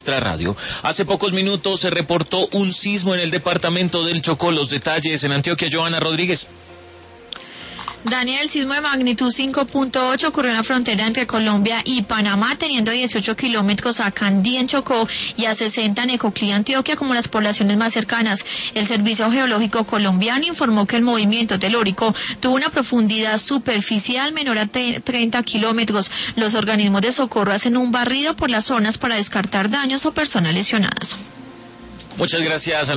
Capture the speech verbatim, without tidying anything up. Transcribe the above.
Radio. Hace pocos minutos se reportó un sismo en el departamento del Chocó. Los detalles en Antioquia, Joana Rodríguez. Daniel, el sismo de magnitud cinco punto ocho ocurrió en la frontera entre Colombia y Panamá, teniendo dieciocho kilómetros a Candí en Chocó y a sesenta en Ecoclí, Antioquia, como las poblaciones más cercanas. El Servicio Geológico Colombiano informó que el movimiento telúrico tuvo una profundidad superficial menor a treinta kilómetros. Los organismos de socorro hacen un barrido por las zonas para descartar daños o personas lesionadas. Muchas gracias.